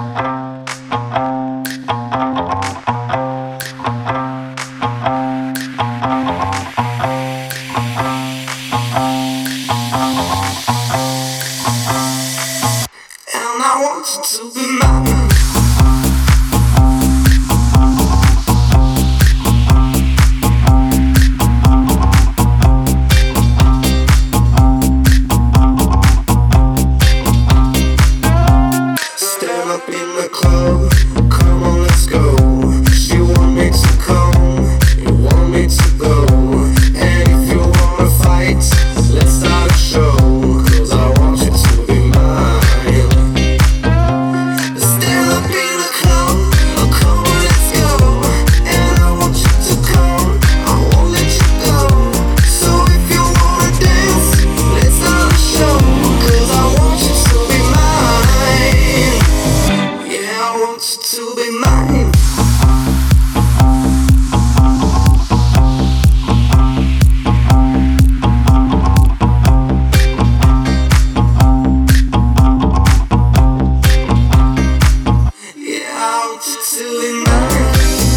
And I want you to be mine. Stand up in the club, come on, let's go. She want me to come, you want me to go. And if you wanna fight, let's start a show. 'Cause I want you to be mine. Stand up in the club, come on, let's go. And I want you to come, I won't let you go. So if you wanna dance, let's start a show. 'Cause I want you to be mine. Yeah, I want you to be mine. Yeah, I want you to be mine.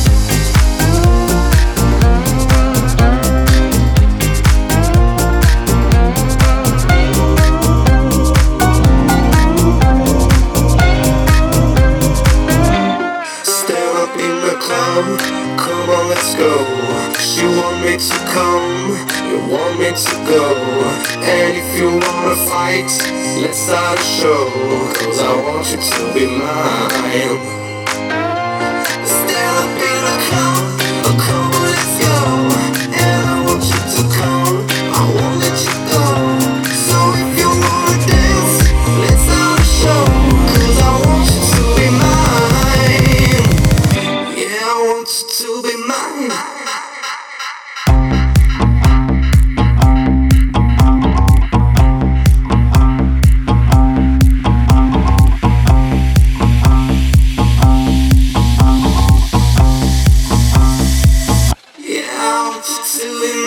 Stand up in the club, come on, let's go. She want me to come, you want me to go. And if you wanna fight, let's start a show. 'Cause I want you to be mine. Stand up in the club, come on, let's go. And I want you to come, I won't let you go. So if you wanna dance, let's start a show. 'Cause I want you to be mine. Yeah, I want you to be mine. Yeah, I want you to be